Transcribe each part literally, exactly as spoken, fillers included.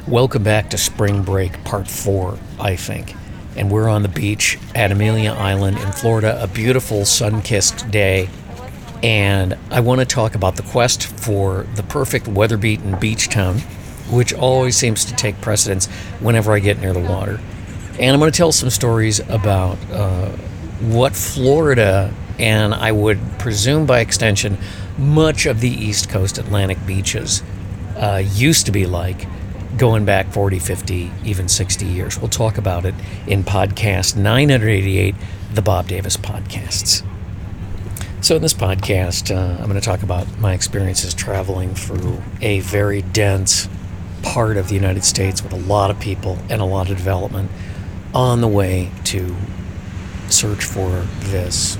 Welcome back to Spring Break Part four, I think. And we're on the beach at Amelia Island in Florida, a beautiful sun-kissed day. And I want to talk about the quest for the perfect weather-beaten beach town, which always seems to take precedence whenever I get near the water. And I'm going to tell some stories about uh, what Florida, and I would presume by extension, much of the East Coast Atlantic beaches uh, used to be like, going back forty, fifty, even sixty years. We'll talk about it in podcast nine eighty-eight, the Bob Davis Podcasts. So in this podcast, uh, I'm going to talk about my experiences traveling through a very dense part of the United States with a lot of people and a lot of development on the way to search for this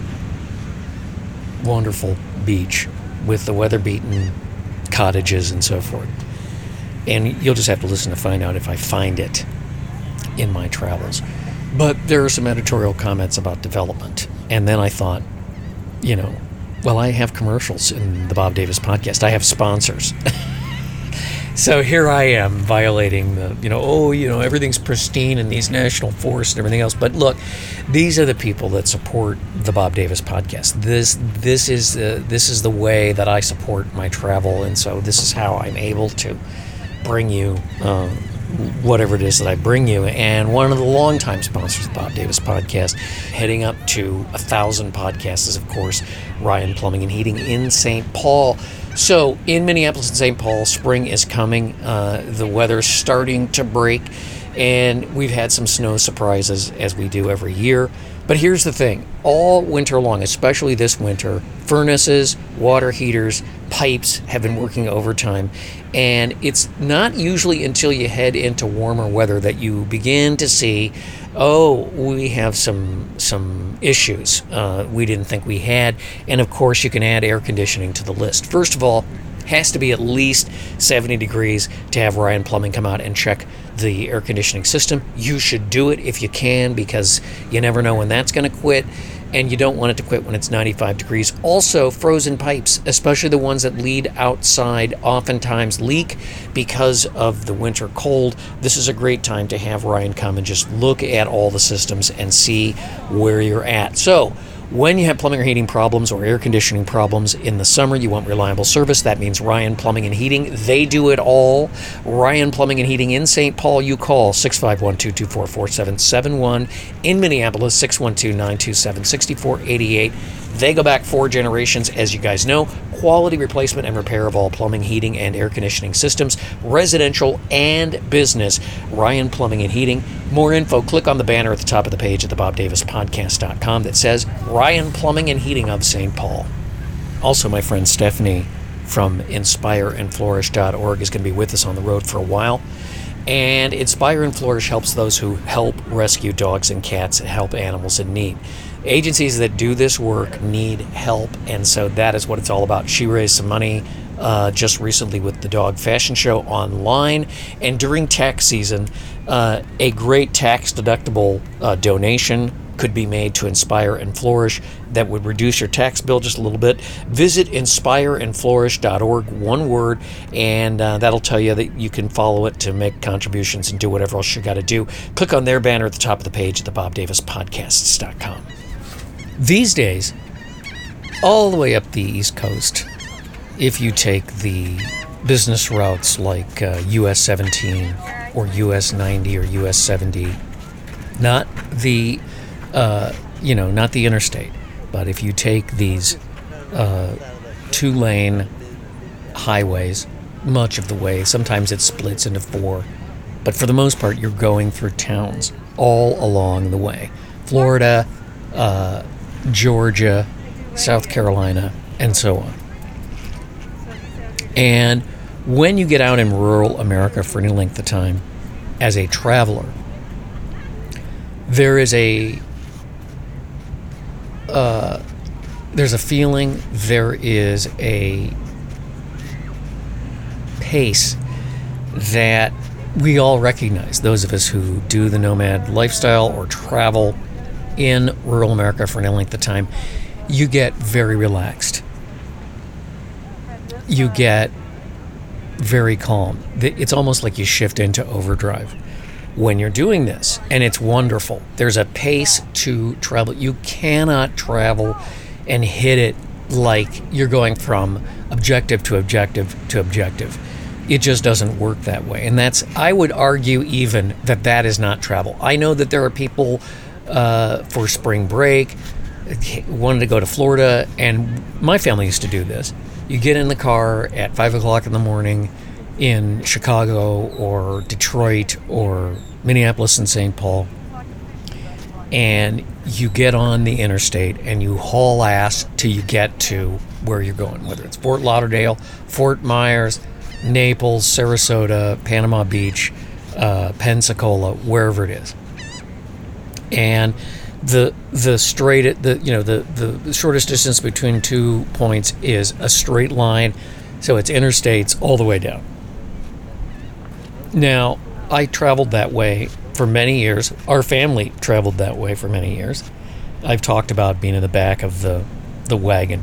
wonderful beach with the weather-beaten cottages and so forth. And you'll just have to listen to find out if I find it in my travels. But there are some editorial comments about development. And then I thought, you know, well, I have commercials in the Bob Davis Podcast. I have sponsors. So here I am violating the, you know, oh, you know, everything's pristine in these national forests and everything else. But look, these are the people that support the Bob Davis Podcast. This this is the, this is the way that I support my travel. And so this is how I'm able to bring you um, whatever it is that I bring you. And one of the longtime sponsors of the Bob Davis Podcast, heading up to a thousand podcasts, is, of course, Ryan Plumbing and Heating in Saint Paul. So in Minneapolis and Saint Paul, spring is coming. Uh, the weather's starting to break, and we've had some snow surprises, as we do every year. But here's the thing. All winter long, especially this winter, furnaces, water heaters, pipes have been working overtime. And it's not usually until you head into warmer weather that you begin to see, oh, we have some some issues uh, we didn't think we had. And of course, you can add air conditioning to the list. First of all, has to be at least seventy degrees to have Ryan Plumbing come out and check the air conditioning system. You should do it if you can, because you never know when that's going to quit, and you don't want it to quit when it's ninety-five degrees. Also, frozen pipes, especially the ones that lead outside, oftentimes leak because of the winter cold. This is a great time to have Ryan come and just look at all the systems and see where you're at. So, when you have plumbing or heating problems or air conditioning problems in the summer, you want reliable service. That means Ryan Plumbing and Heating. They do it all. Ryan Plumbing and Heating in Saint Paul, you call six five one, two two four, four seven seven one. In Minneapolis, six one two, nine two seven, six four eight eight. They go back four generations, as you guys know. Quality replacement and repair of all plumbing, heating, and air conditioning systems, residential and business. Ryan Plumbing and Heating. More info, click on the banner at the top of the page at the bob davis podcast dot com that says Ryan Plumbing and Heating of Saint Paul. Also, my friend Stephanie from inspire and flourish dot org is going to be with us on the road for a while. And Inspire and Flourish helps those who help rescue dogs and cats and help animals in need. Agencies that do this work need help, and so that is what it's all about. She raised some money uh, just recently with the Dog Fashion Show online, and during tax season, uh, a great tax-deductible uh, donation could be made to Inspire and Flourish that would reduce your tax bill just a little bit. Visit inspire and flourish dot org, one word, and uh, that'll tell you that you can follow it to make contributions and do whatever else you got to do. Click on their banner at the top of the page at the bob davis podcasts dot com. These days, all the way up the East Coast, if you take the business routes like uh, U S seventeen or U S ninety or U S seventy, not the Uh, you know, not the interstate, but if you take these uh, two-lane highways, much of the way, sometimes it splits into four, but for the most part, you're going through towns all along the way. Florida, uh, Georgia, South Carolina, and so on. And when you get out in rural America for any length of time, as a traveler, there is a Uh, there's a feeling, there is a pace that we all recognize, those of us who do the nomad lifestyle or travel in rural America for any length of time. You get very relaxed. You get very calm. It's almost like you shift into overdrive when you're doing this, and it's wonderful. There's a pace to travel. You cannot travel and hit it like you're going from objective to objective to objective. It just doesn't work that way. And that's, I would argue even that that is not travel. I know that there are people uh, for spring break wanted to go to Florida, and my family used to do this. You get in the car at five o'clock in the morning in Chicago or Detroit or Minneapolis and Saint Paul, and you get on the interstate and you haul ass till you get to where you're going, whether it's Fort Lauderdale, Fort Myers, Naples, Sarasota, Panama Beach, uh, Pensacola, wherever it is. And the the straight the you know the the shortest distance between two points is a straight line, so it's interstates all the way down. Now, I traveled that way for many years. Our family traveled that way for many years. I've talked about being in the back of the the wagon,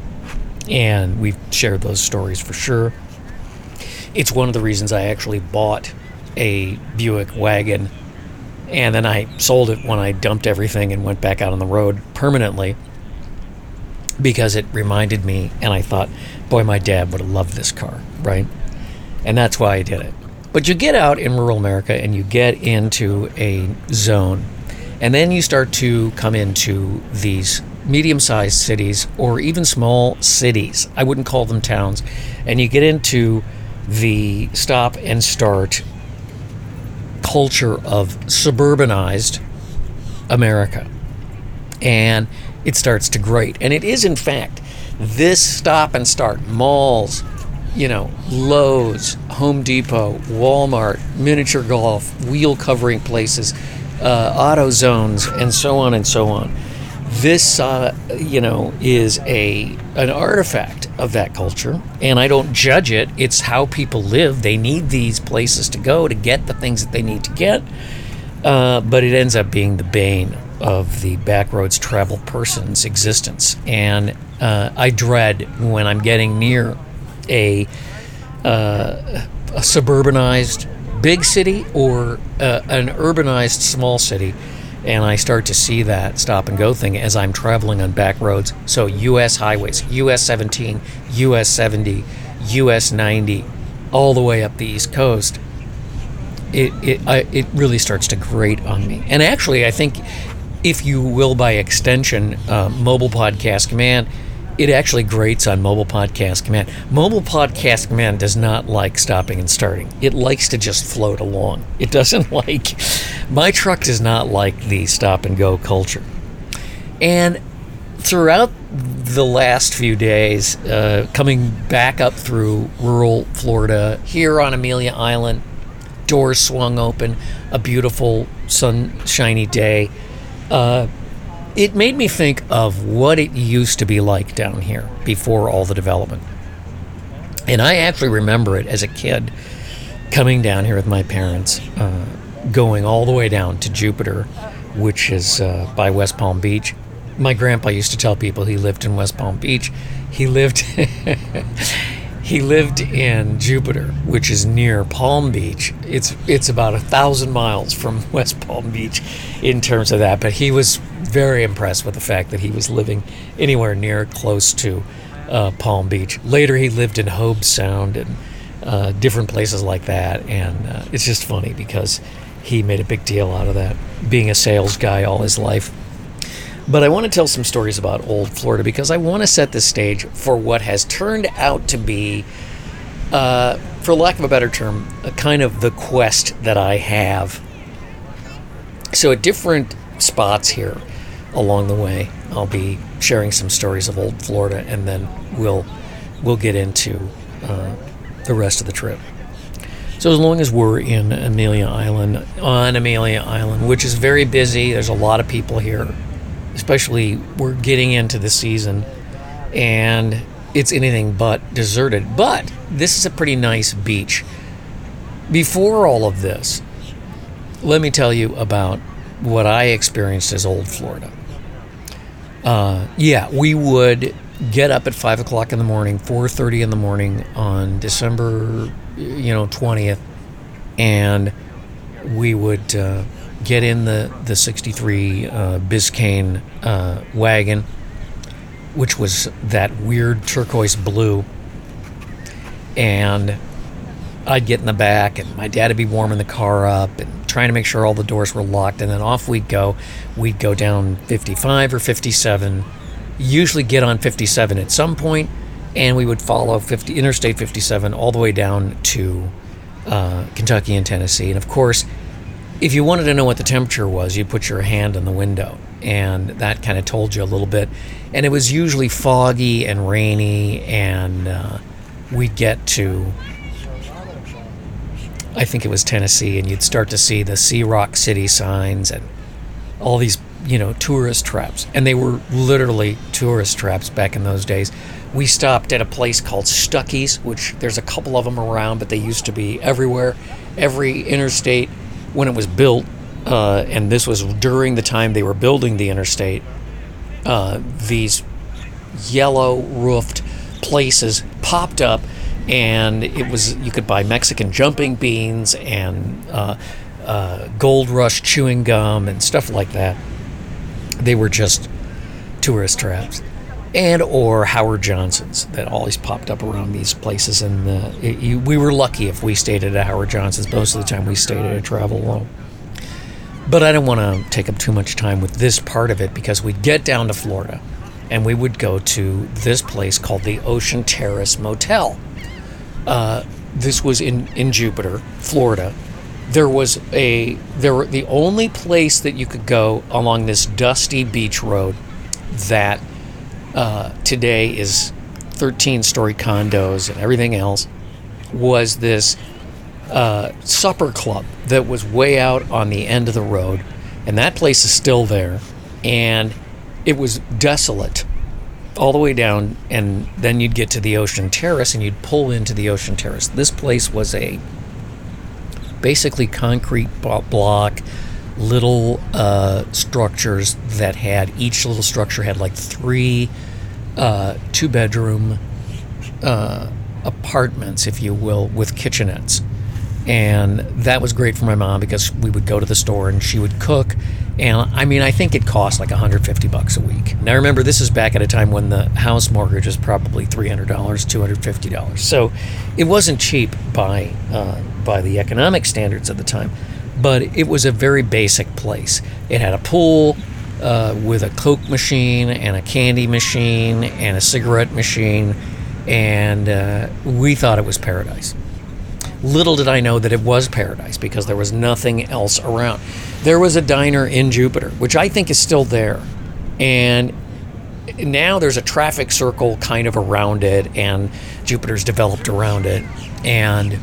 and we've shared those stories for sure. It's one of the reasons I actually bought a Buick wagon, and then I sold it when I dumped everything and went back out on the road permanently, because it reminded me, and I thought, boy, my dad would have loved this car, right? And that's why I did it. But you get out in rural America and you get into a zone, and then you start to come into these medium-sized cities or even small cities. I wouldn't call them towns. And you get into the stop and start culture of suburbanized America, and it starts to grate. And it is, in fact, this stop and start, malls, you know, Lowe's, Home Depot, Walmart, miniature golf, wheel covering places, uh, auto zones, and so on and so on. This, uh, you know, is a an artifact of that culture, and I don't judge it. It's how people live. They need these places to go to get the things that they need to get, uh, but it ends up being the bane of the backroads travel person's existence. And uh, I dread when I'm getting near a, uh, a suburbanized big city or uh, an urbanized small city, and I start to see that stop and go thing as I'm traveling on back roads. So U S highways, U S seventeen, U S seventy, U S ninety, all the way up the East Coast. It it I, it really starts to grate on me. And actually, I think, if you will, by extension, uh, Mobile Podcast Command, it actually grates on Mobile Podcast Command. Mobile Podcast Command does not like stopping and starting. It likes to just float along. It doesn't like, my truck does not like the stop and go culture. And throughout the last few days, uh, coming back up through rural Florida, here on Amelia Island, doors swung open, a beautiful sunshiny day, uh, it made me think of what it used to be like down here before all the development. And I actually remember it as a kid, coming down here with my parents, uh, going all the way down to Jupiter, which is uh, by West Palm Beach. My grandpa used to tell people he lived in West Palm Beach. He lived he lived in Jupiter, which is near Palm Beach. It's it's about a thousand miles from West Palm Beach in terms of that. But he was very impressed with the fact that he was living anywhere near close to uh, Palm Beach. Later, he lived in Hobe Sound and uh, different places like that. And uh, it's just funny because he made a big deal out of that, being a sales guy all his life. But I want to tell some stories about old Florida because I want to set the stage for what has turned out to be, uh, for lack of a better term, a kind of the quest that I have. So at different spots here along the way, I'll be sharing some stories of old Florida, and then we'll we'll get into uh, the rest of the trip. So as long as we're in Amelia Island, on Amelia Island, which is very busy, there's a lot of people here. Especially, we're getting into the season, and it's anything but deserted. But this is a pretty nice beach. Before all of this, let me tell you about what I experienced as old Florida. Uh, yeah, we would get up at five o'clock in the morning, four thirty in the morning on December, you know, twentieth, and we would uh, get in the the sixty-three uh, Biscayne uh, wagon, which was that weird turquoise blue, and I'd get in the back, and my dad would be warming the car up and trying to make sure all the doors were locked, and then off we'd go. We'd go down fifty-five or fifty-seven, usually get on fifty-seven at some point, and we would follow fifty, Interstate fifty-seven all the way down to uh, Kentucky and Tennessee. And of course, if you wanted to know what the temperature was, you'd put your hand in the window, and that kind of told you a little bit. And it was usually foggy and rainy, and uh, we'd get to, I think it was Tennessee, and you'd start to see the Sea Rock City signs and all these, you know, tourist traps. And they were literally tourist traps back in those days. We stopped at a place called Stuckey's, which there's a couple of them around, but they used to be everywhere. Every interstate, when it was built, uh, and this was during the time they were building the interstate, uh, these yellow roofed places popped up, and it was, you could buy Mexican jumping beans and uh, uh, Gold Rush chewing gum and stuff like that. They were just tourist traps. And or Howard Johnson's that always popped up around these places, and uh, it, you, we were lucky if we stayed at a Howard Johnson's. Most of the time we stayed at a Travel Low. But I don't want to take up too much time with this part of it, because we'd get down to Florida and we would go to this place called the Ocean Terrace Motel. Uh, this was in, in Jupiter, Florida. There was a there were the only place that you could go along this dusty beach road that uh, today is thirteen-story condos and everything else, was this uh, supper club that was way out on the end of the road, and that place is still there, and it was desolate all the way down, and then you'd get to the Ocean Terrace, and you'd pull into the Ocean Terrace. This place was a basically concrete block, little uh, structures that had, each little structure had like three uh, two-bedroom uh, apartments, if you will, with kitchenettes. And that was great for my mom, because we would go to the store and she would cook. And I mean, I think it cost like one hundred fifty bucks a week. Now remember, this is back at a time when the house mortgage was probably three hundred dollars, two hundred fifty dollars. So it wasn't cheap by uh, by the economic standards of the time, but it was a very basic place. It had a pool uh, with a Coke machine and a candy machine and a cigarette machine, and uh, we thought it was paradise. Little did I know that it was paradise, because there was nothing else around. There was a diner in Jupiter, which I think is still there. And now there's a traffic circle kind of around it, and Jupiter's developed around it. And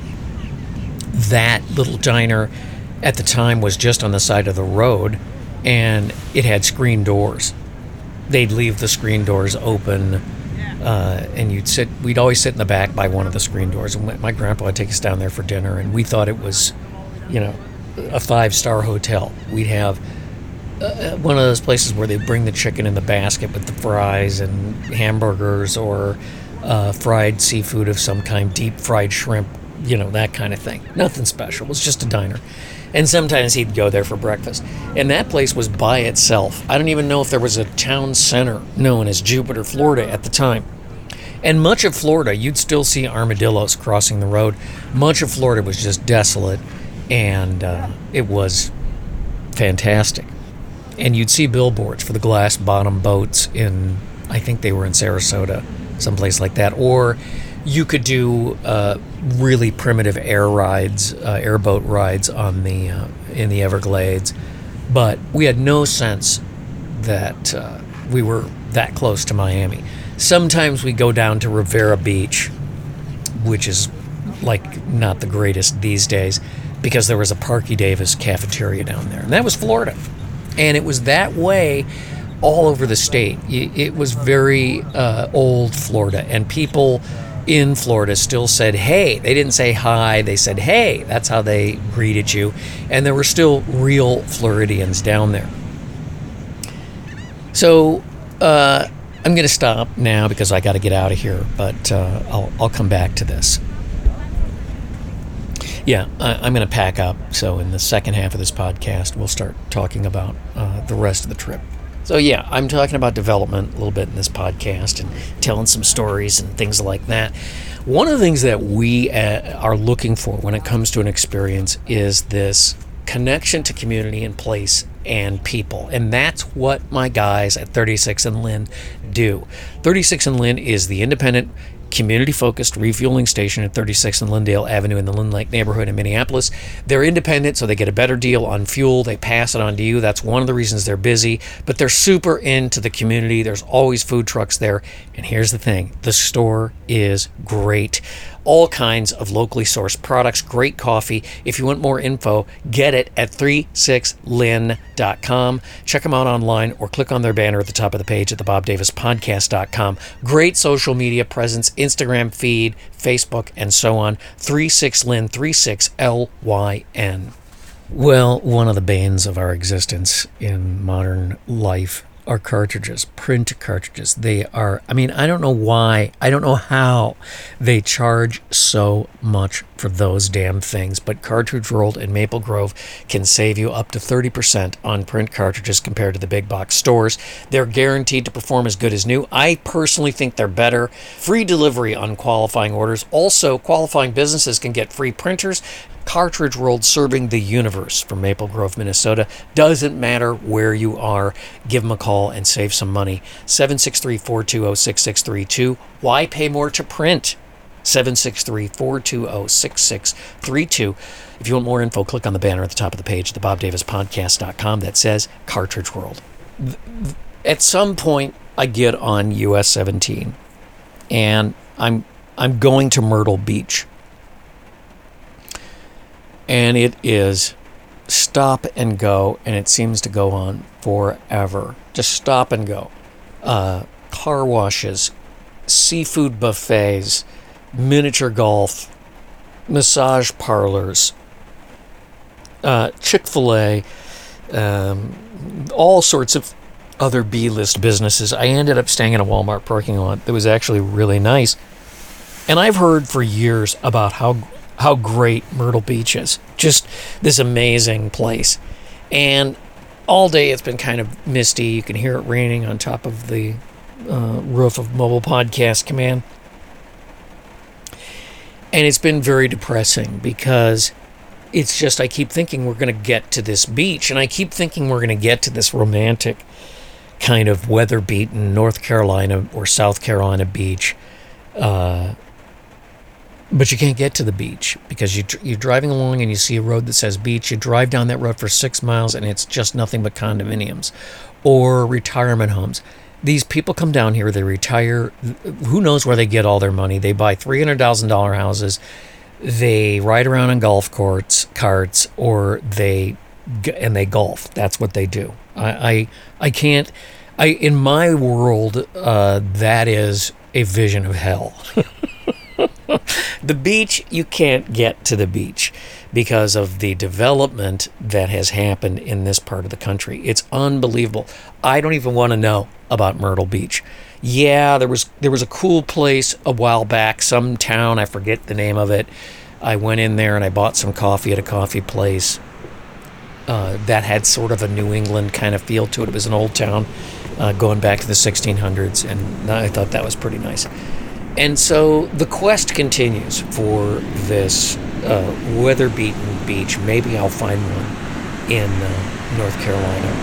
that little diner at the time was just on the side of the road, and it had screen doors. They'd leave the screen doors open. Uh, and you'd sit, we'd always sit in the back by one of the screen doors, and my grandpa would take us down there for dinner, and we thought it was, you know, a five-star hotel. We'd have uh, one of those places where they bring the chicken in the basket with the fries and hamburgers, or uh, fried seafood of some kind, deep fried shrimp, you know, that kind of thing. Nothing special. It was just a diner. And sometimes he'd go there for breakfast. And that place was by itself. I don't even know if there was a town center known as Jupiter, Florida at the time. And much of Florida, you'd still see armadillos crossing the road. Much of Florida was just desolate, and uh, it was fantastic. And you'd see billboards for the glass bottom boats in, I think they were in Sarasota, someplace like that. Or you could do uh, really primitive air rides, uh, airboat rides on the uh, in the Everglades, but we had no sense that uh, we were that close to Miami. Sometimes we go down to Rivera Beach, which is like not the greatest these days, because there was a Parky Davis cafeteria down there, and that was Florida, and it was that way all over the state. It was very uh, old Florida, and people in Florida still said hey. They didn't say hi, they said hey. That's how they greeted you. And there were still real Floridians down there. So uh, I'm going to stop now because I got to get out of here, but uh, I'll, I'll come back to this. Yeah, I, I'm going to pack up. So in the second half of this podcast, we'll start talking about uh, the rest of the trip. So yeah, I'm talking about development a little bit in this podcast and telling some stories and things like that. One of the things that we uh, are looking for when it comes to an experience is this connection to community and place and people. And that's what my guys at thirty-six and Lynn do. thirty-six and Lynn is the independent, community-focused refueling station at thirty-sixth and Lyndale Avenue in the Lynn Lake neighborhood in Minneapolis. They're independent, so they get a better deal on fuel. They pass it on to you. That's one of the reasons they're busy, but they're super into the community. There's always food trucks there. And here's the thing, the store is great. All kinds of locally sourced products, great coffee. If you want more info, get it at thirty-six lynn dot com. Check them out online or click on their banner at the top of the page at the bob davis podcast dot com. Great social media presence, Instagram feed, Facebook, and so on. thirty-six lynn, thirty-six L Y N. Well, one of the banes of our existence in modern life are cartridges, print cartridges. They are, I mean, I don't know why, I don't know how they charge so much for those damn things, but Cartridge World in Maple Grove can save you up to thirty percent on print cartridges compared to the big box stores. They're guaranteed to perform as good as new. I personally think they're better. Free delivery on qualifying orders. Also, qualifying businesses can get free printers. Cartridge World, serving the universe from Maple Grove, Minnesota. Doesn't matter where you are. Give them a call and save some money. seven six three, four two zero, six six three two. Why pay more to print? seven six three, four two zero, six six three two. If you want more info, click on the banner at the top of the page at the bob davis podcast dot com that says Cartridge World. At some point, I get on U S seventeen, and I'm I'm going to Myrtle Beach. And it is stop and go, and it seems to go on forever. Just stop and go. Uh, car washes, seafood buffets, miniature golf, massage parlors, uh, Chick-fil-A, um, all sorts of other B-list businesses. I ended up staying in a Walmart parking lot that was actually really nice. And I've heard for years about how how great Myrtle Beach is. Just this amazing place. And all day it's been kind of misty. You can hear it raining on top of the uh, roof of Mobile Podcast Command. And it's been very depressing because it's just, I keep thinking we're going to get to this beach, and I keep thinking we're going to get to this romantic kind of weather-beaten North Carolina or South Carolina beach. Uh, But you can't get to the beach because you, you're driving along and you see a road that says beach. You drive down that road for six miles and it's just nothing but condominiums or retirement homes. These people come down here, they retire. Who knows where they get all their money? They buy three hundred thousand dollars houses. They ride around on golf courts, carts, or they and they golf. That's what they do. I I, I can't. I in my world, uh, that is a vision of hell. The beach, you can't get to the beach because of the development that has happened in this part of the country. It's unbelievable. I don't even want to know about Myrtle Beach. Yeah, there was there was a cool place a while back, some town, I forget the name of it. I went in there and I bought some coffee at a coffee place uh, that had sort of a New England kind of feel to it. It was an old town uh, going back to the sixteen hundreds, and I thought that was pretty nice. And so the quest continues for this uh, weather-beaten beach. Maybe I'll find one in uh, North Carolina.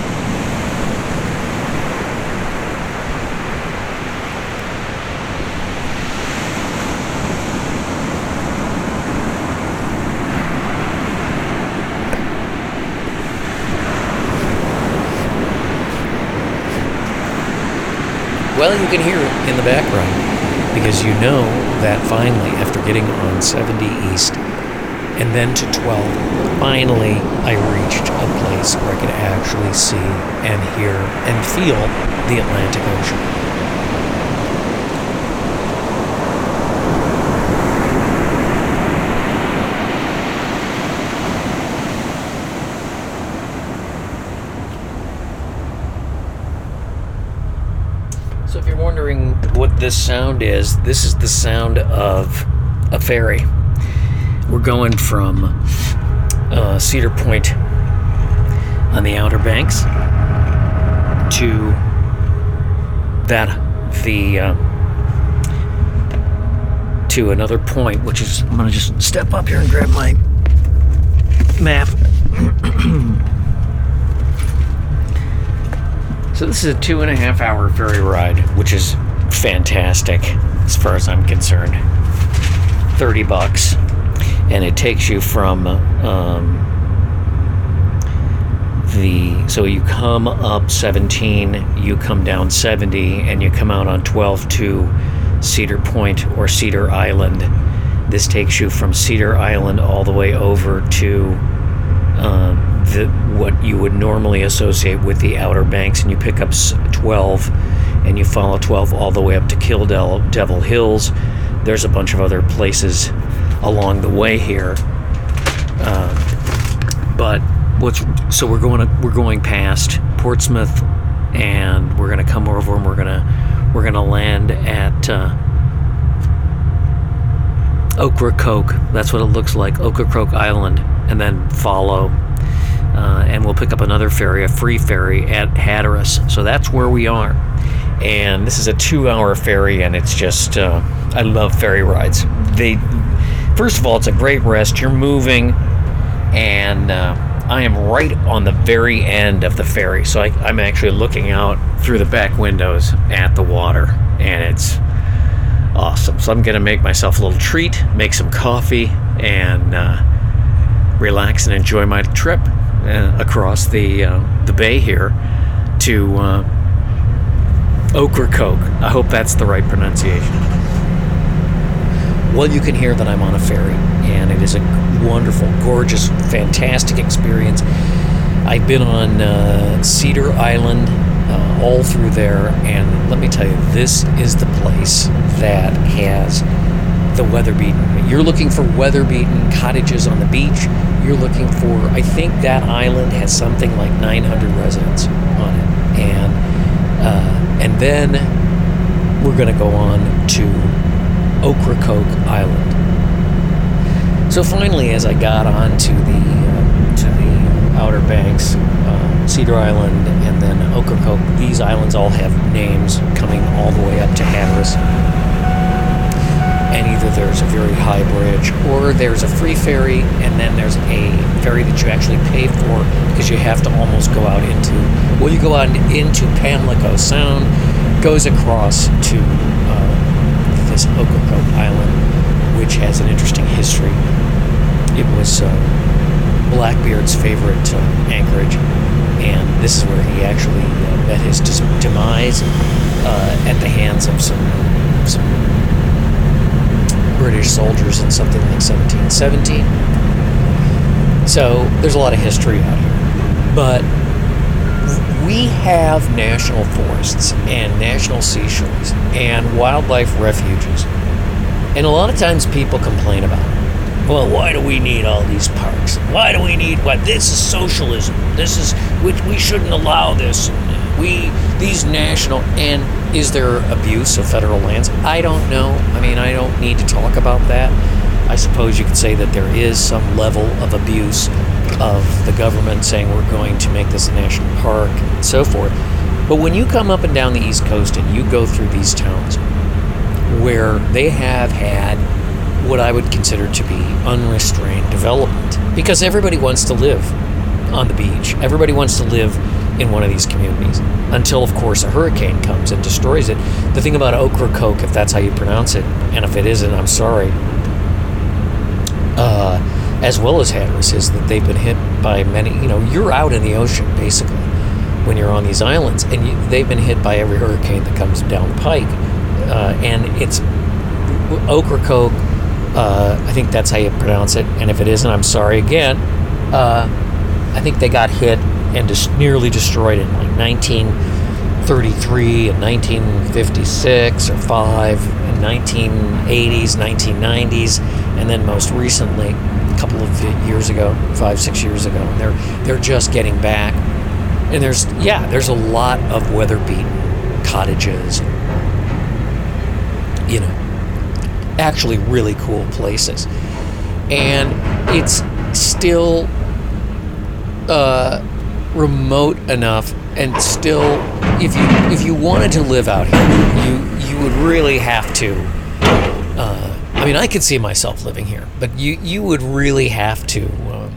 Well, you can hear it in the background, because you know that finally, after getting on seventy East and then to twelve, finally I reached a place where I could actually see and hear and feel the Atlantic Ocean. this sound is, this is the sound of a ferry. We're going from uh, Cedar Point on the Outer Banks to that the uh, to another point, which is, I'm gonna just step up here and grab my map. So this is a two and a half hour ferry ride, which is fantastic as far as I'm concerned. thirty bucks, and it takes you from um, the so you come up seventeen, you come down seventy, and you come out on twelve to Cedar Point or Cedar Island. This takes you from Cedar Island all the way over to uh, the what you would normally associate with the Outer Banks, and you pick up twelve and you follow twelve all the way up to Kill Devil Hills. There's a bunch of other places along the way here, uh, but what's so we're going to, we're going past Portsmouth, and we're going to come over and we're going to we're going to land at uh, Ocracoke. That's what it looks like, Ocracoke Island, and then follow. Uh, and we'll pick up another ferry, a free ferry at Hatteras. So that's where we are. And this is a two-hour ferry, and it's just, uh, I love ferry rides. They, first of all, it's a great rest. You're moving, and uh, I am right on the very end of the ferry. So I, I'm actually looking out through the back windows at the water, and it's awesome. So I'm going to make myself a little treat, make some coffee, and uh, relax and enjoy my trip uh, across the uh, the bay here to uh, Ocracoke. I hope that's the right pronunciation. Well, you can hear that I'm on a ferry, and it is a wonderful, gorgeous, fantastic experience. I've been on uh, Cedar Island uh, all through there, and let me tell you, this is the place that has the weather-beaten. You're looking for weather-beaten cottages on the beach. You're looking for, I think that island has something like nine hundred residents on it. And uh, and then we're going to go on to Ocracoke Island. So finally, as I got on to the, uh, to the Outer Banks, uh, Cedar Island, and then Ocracoke, these islands all have names coming all the way up to Hatteras. And either there's a very high bridge, or there's a free ferry, and then there's a ferry that you actually pay for, because you have to almost go out into, well, you go out into Pamlico Sound, goes across to uh, this Ocracoke Island, which has an interesting history. It was uh, Blackbeard's favorite uh, anchorage, and this is where he actually uh, met his demise uh, at the hands of some some British soldiers in something like seventeen seventeen. So there's a lot of history out here. But we have national forests and national seashores and wildlife refuges. And a lot of times people complain about it. Well, why do we need all these parks? Why do we need what? This is socialism. This is, which we shouldn't allow this. We, these national, and is there abuse of federal lands? I don't know. I mean, I don't need to talk about that. I suppose you could say that there is some level of abuse of the government saying we're going to make this a national park and so forth. But when you come up and down the East Coast and you go through these towns where they have had what I would consider to be unrestrained development, because everybody wants to live on the beach. Everybody wants to live in one of these communities until, of course, a hurricane comes and destroys it. The thing about Ocracoke, if that's how you pronounce it, and if it isn't, I'm sorry, uh, as well as Hatteras, is that they've been hit by many, you know, you're out in the ocean, basically, when you're on these islands, and you, they've been hit by every hurricane that comes down the pike. Uh, and it's Ocracoke, uh, I think that's how you pronounce it, and if it isn't, I'm sorry again. Uh, I think they got hit and just nearly destroyed in like nineteen thirty-three and nineteen fifty-six or five, and nineteen eighties, nineteen nineties, and then most recently, a couple of years ago, five, six years ago. And they're they're just getting back. And there's yeah, there's a lot of weather-beaten cottages, you know, actually really cool places. And it's still uh, remote enough, and still, if you if you wanted to live out here, you you would really have to. Uh, I mean, I could see myself living here, but you you would really have to uh,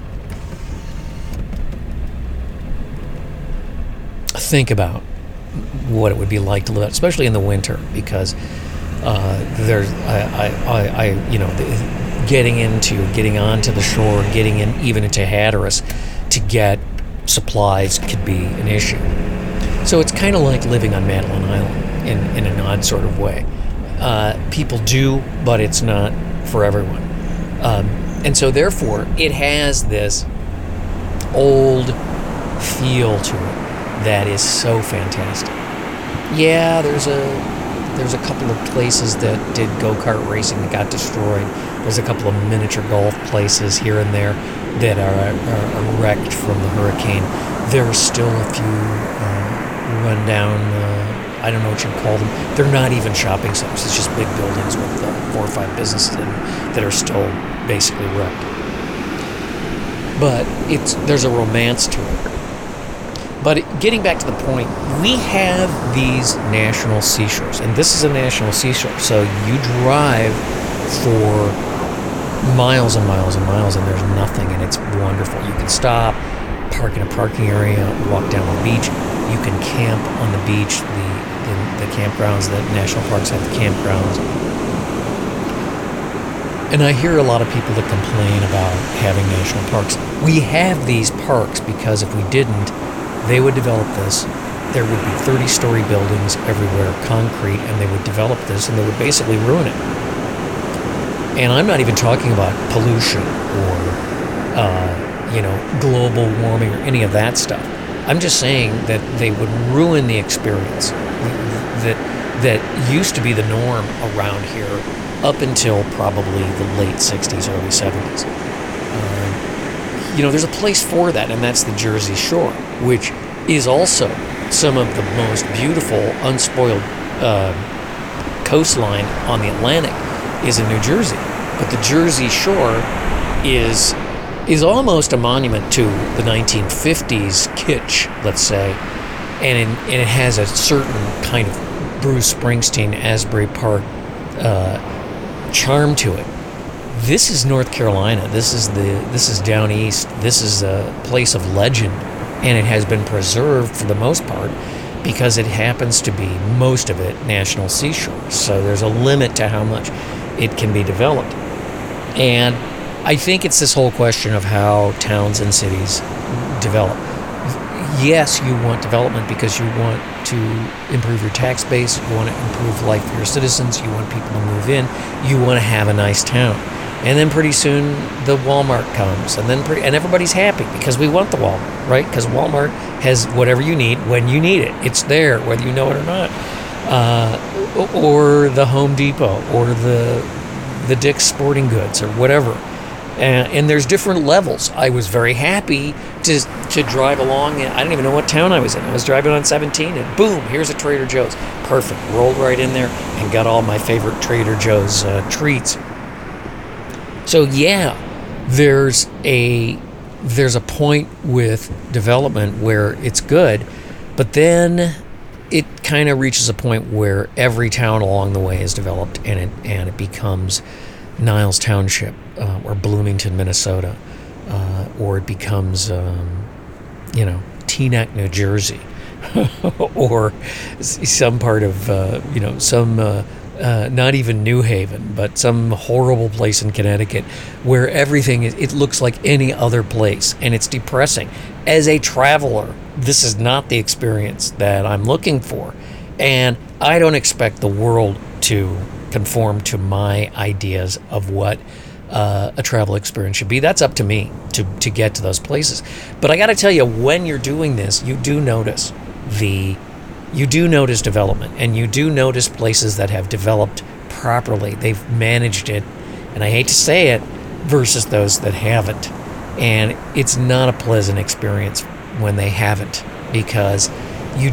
think about what it would be like to live out, especially in the winter, because uh, there's I, I, I, I you know. The, getting into, getting onto the shore, getting in even into Hatteras to get supplies could be an issue. So it's kind of like living on Madeline Island in, in an odd sort of way. Uh, people do, but it's not for everyone. Um, and so therefore, it has this old feel to it that is so fantastic. Yeah, there's a there's a couple of places that did go-kart racing that got destroyed. There's a couple of miniature golf places here and there that are, are, are wrecked from the hurricane. There are still a few uh, rundown, uh, I don't know what you'd call them. They're not even shopping centers. It's just big buildings with uh, four or five businesses in them that are still basically wrecked. But it's there's a romance to it. But getting back to the point, we have these national seashores, and this is a national seashore. So you drive for miles and miles and miles, and there's nothing, and it's wonderful. You can stop, park in a parking area, walk down the beach. You can camp on the beach. The the, the campgrounds, the national parks have the campgrounds. And I hear a lot of people that complain about having national parks. We have these parks because if we didn't, they would develop this. There would be thirty-story buildings everywhere, concrete, and they would develop this, and they would basically ruin it. And I'm not even talking about pollution or, uh, you know, global warming or any of that stuff. I'm just saying that they would ruin the experience that that used to be the norm around here up until probably the late sixties, early seventies. Uh, you know, there's a place for that, and that's the Jersey Shore, which is also some of the most beautiful, unspoiled uh, coastline on the Atlantic is in New Jersey. But the Jersey Shore is is almost a monument to the nineteen fifties kitsch, let's say, and, in, and it has a certain kind of Bruce Springsteen, Asbury Park uh, charm to it. This is North Carolina. This is the this is down east. This is a place of legend, and it has been preserved for the most part because it happens to be, most of it, national seashore. So there's a limit to how much it can be developed. And I think it's this whole question of how towns and cities develop. Yes, you want development because you want to improve your tax base, you want to improve life for your citizens, you want people to move in, you want to have a nice town. And then pretty soon the Walmart comes, and then pretty, and everybody's happy because we want the Walmart, right? Because Walmart has whatever you need when you need it. It's there, whether you know it or not. Uh, or the Home Depot, or the the Dick's Sporting Goods, or whatever. And, and there's different levels. I was very happy to to drive along. I didn't even know what town I was in. I was driving on seventeen, and boom, here's a Trader Joe's. Perfect. Rolled right in there and got all my favorite Trader Joe's uh, treats. So yeah, there's a there's a point with development where it's good, but then it kind of reaches a point where every town along the way is developed, and it and it becomes Niles Township, uh, or Bloomington, Minnesota, uh, or it becomes, um, you know, Teaneck, New Jersey, or some part of, uh, you know, some, uh, uh, not even New Haven, but some horrible place in Connecticut where everything, is, it looks like any other place, and it's depressing. As a traveler, this is not the experience that I'm looking for, and I don't expect the world to conform to my ideas of what uh, a travel experience should be. That's up to me to, to get to those places. But I got to tell you, when you're doing this, you do notice the, you do notice development, and you do notice places that have developed properly. They've managed it, and I hate to say it, versus those that haven't. And it's not a pleasant experience when they haven't, because you just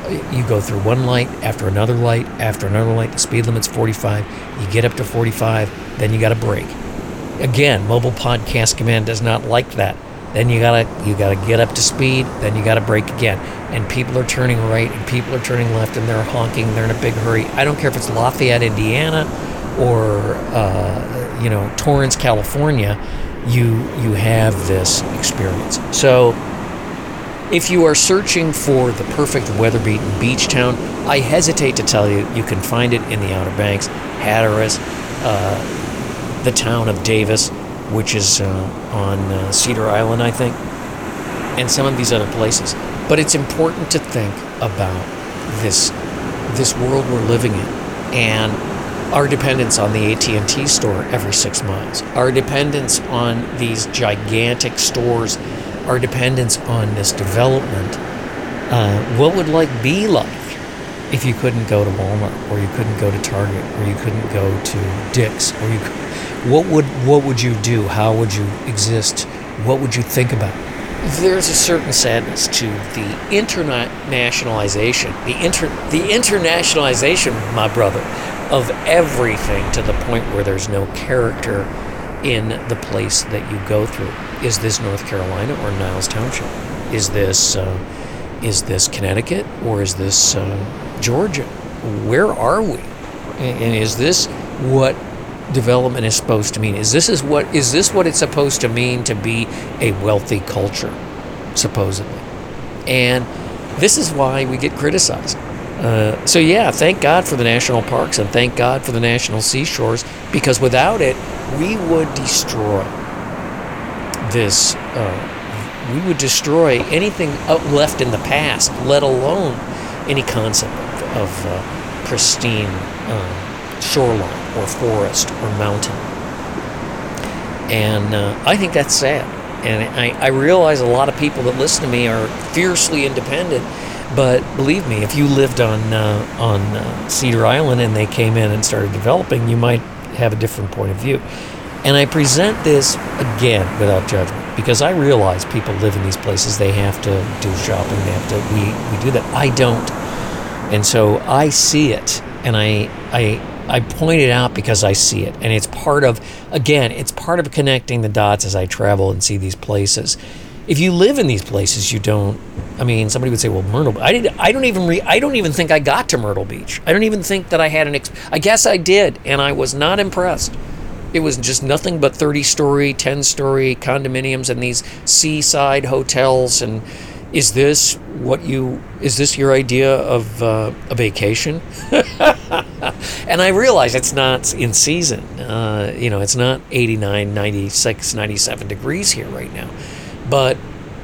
You go through one light, after another light, after another light. The speed limit's forty-five. You get up to forty-five, then you got to brake. Again, Mobile Podcast Command does not like that. Then you gotta you gotta get up to speed. Then you gotta brake again. And people are turning right, and people are turning left, and they're honking. They're in a big hurry. I don't care if it's Lafayette, Indiana, or uh, you know Torrance, California. You you have this experience. So, if you are searching for the perfect weather-beaten beach town, I hesitate to tell you you can find it in the Outer Banks, Hatteras, uh, the town of Davis, which is uh, on uh, Cedar Island, I think, and some of these other places. But it's important to think about this this world we're living in, and our dependence on the A T and T store every six miles, our dependence on these gigantic stores, our dependence on this development. Uh, what would life be like if you couldn't go to Walmart, or you couldn't go to Target, or you couldn't go to Dick's, or you could, what would what would you do? How would you exist? What would you think about? There's a certain sadness to the internationalization, the inter the internationalization, my brother, of everything, to the point where there's no character in the place that you go through. Is this North Carolina or Niles Township? Is this uh, is this Connecticut, or is this uh, Georgia? Where are we? And is this what development is supposed to mean? Is this is what is this what it's supposed to mean to be a wealthy culture, supposedly? And this is why we get criticized. Uh, so yeah, thank God for the national parks, and thank God for the national seashores, because without it, we would destroy this. Uh, we would destroy anything left in the past, let alone any concept of, of uh, pristine uh, shoreline, or forest, or mountain. And uh, I think that's sad. And I, I realize a lot of people that listen to me are fiercely independent, but believe me, if you lived on uh, on uh, Cedar Island and they came in and started developing, you might have a different point of view. And I present this, again, without judgment, because I realize people live in these places. They have to do shopping. They have to, we, we do that. I don't. And so I see it, and I I I point it out because I see it. And it's part of, again, it's part of connecting the dots as I travel and see these places. If you live in these places, you don't, I mean, somebody would say, well, Myrtle, I did I don't even re, I don't even think I got to Myrtle Beach. I don't even think that I had an, ex- I guess I did, and I was not impressed. It was just nothing but thirty-story, ten-story condominiums and these seaside hotels. And is this what you, is this your idea of uh, a vacation? And I realize it's not in season. Uh, you know, it's not eighty-nine, ninety-six, ninety-seven degrees here right now. But,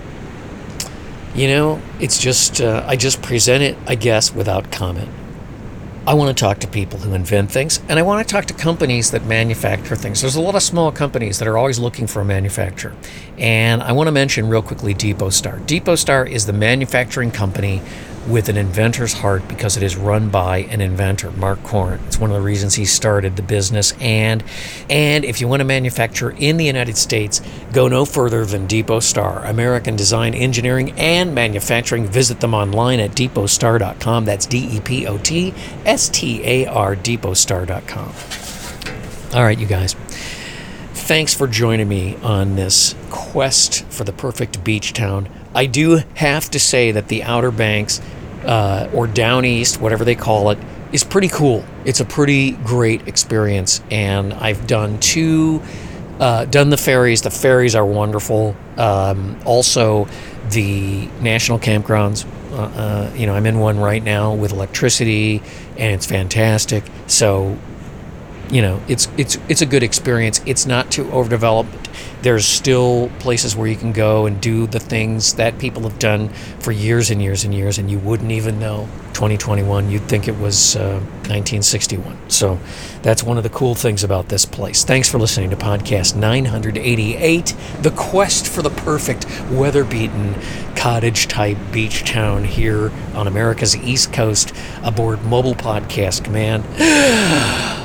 you know, it's just, uh, I just present it, I guess, without comment. I want to talk to people who invent things, and I want to talk to companies that manufacture things. There's a lot of small companies that are always looking for a manufacturer. And I want to mention real quickly Depot Star. Depot Star is the manufacturing company with an inventor's heart, because it is run by an inventor, Mark Corin. It's one of the reasons he started the business. And and if you want to manufacture in the United States, go no further than Depot Star. American design, engineering, and manufacturing. Visit them online at depot star dot com. That's D E P O T S T A R, depot star dot com. All right, you guys. Thanks for joining me on this quest for the perfect beach town. I do have to say that the Outer Banks, uh, or Down East, whatever they call it, is pretty cool. It's a pretty great experience, and I've done two, uh, done the ferries. The ferries are wonderful. Um, also, the national campgrounds. Uh, uh, you know, I'm in one right now with electricity, and it's fantastic. So, you know, it's it's it's a good experience. It's not too overdeveloped. There's still places where you can go and do the things that people have done for years and years and years, and you wouldn't even know. twenty twenty-one, you'd think it was uh, nineteen sixty-one. So that's one of the cool things about this place. Thanks for listening to podcast nine eighty-eight, The Quest for the Perfect Weather-Beaten Cottage-Type Beach Town here on America's East Coast aboard Mobile Podcast Command.